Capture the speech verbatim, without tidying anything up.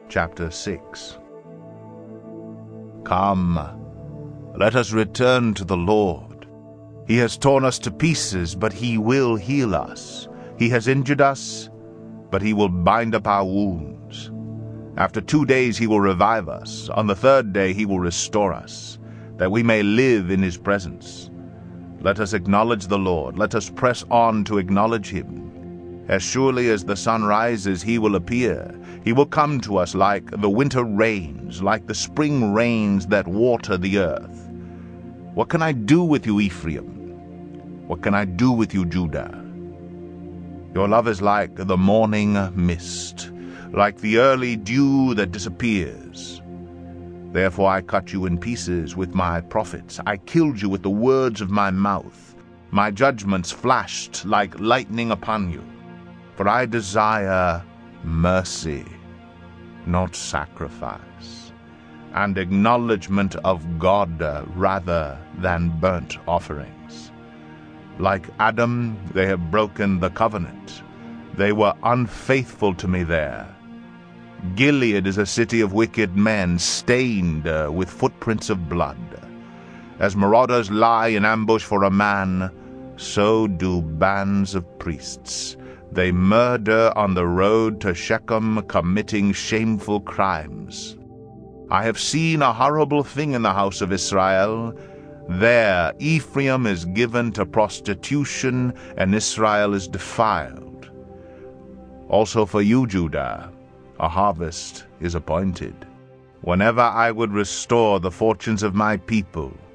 Chapter six. Come, let us return to the Lord. He has torn us to pieces, but he will heal us. He has injured us, but he will bind up our wounds. After two days he will revive us. On the third day he will restore us, that we may live in his presence. Let us acknowledge the Lord. Let us press on to acknowledge him. As surely as the sun rises, he will appear. He will come to us like the winter rains, like the spring rains that water the earth. What can I do with you, Ephraim? What can I do with you, Judah? Your love is like the morning mist, like the early dew that disappears. Therefore I cut you in pieces with my prophets. I killed you with the words of my mouth. My judgments flashed like lightning upon you. For I desire mercy, not sacrifice, and acknowledgement of God rather than burnt offerings. Like Adam, they have broken the covenant. They were unfaithful to me there. Gilead is a city of wicked men, stained uh, with footprints of blood. As marauders lie in ambush for a man, so do bands of priests. They murder on the road to Shechem, committing shameful crimes. I have seen a horrible thing in the house of Israel. There Ephraim is given to prostitution, and Israel is defiled. Also for you, Judah, a harvest is appointed. Whenever I would restore the fortunes of my people,